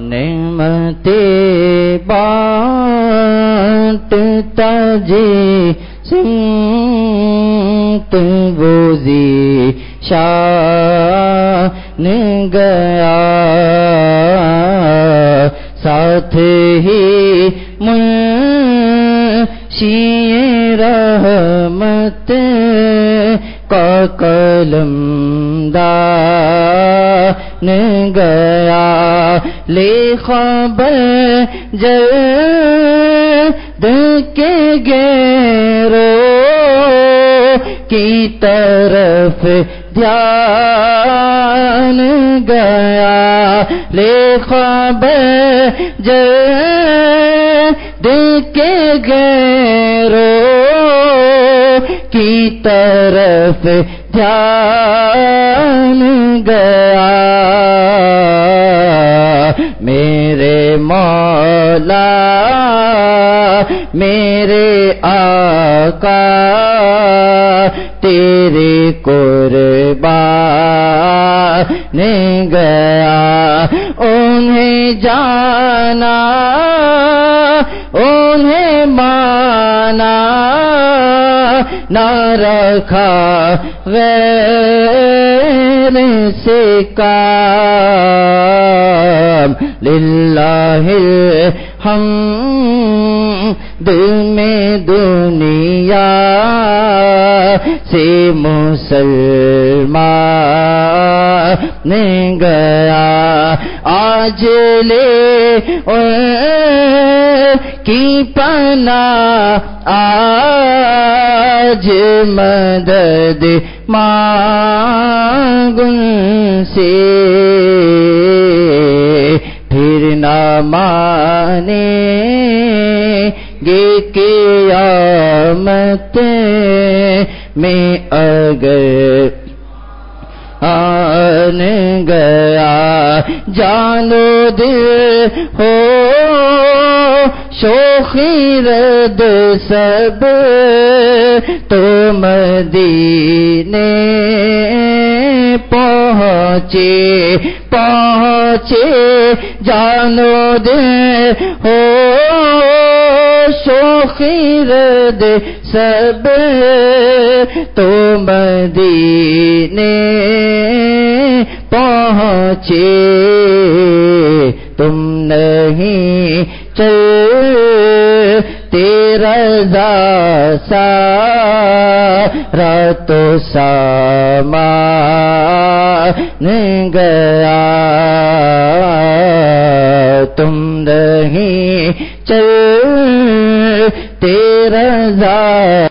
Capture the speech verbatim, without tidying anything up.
نعمتیں بانٹتا جی سمت بوزی شان گیا ساتھ ہی منشی رحمت کا قلم دان گیا لے خبر جلد کے گیروں کی طرف دھیان گیا لے خبر جلد کے گیروں کی طرف دھیان گیا میرے مولا میرے آقا تیرے قربان گیا انہیں جانا انہیں مانا نہ رکھا غیر سے کام للہ الحمد میں دنیا سے مسلمان گیا آج لے کی پناہ آج مدد مانگ سے پھر نہ مانیں گے قیامت میں اگر آن گیا جانو دل ہو شوخی رد سب تو مدینے پہنچے پہنچے جانو دل ہو شوخی رد سب تو مدینے پہنچے تم نہیں چلتے رضا سارا تو سامان گیا تم نہیں چلتے رضا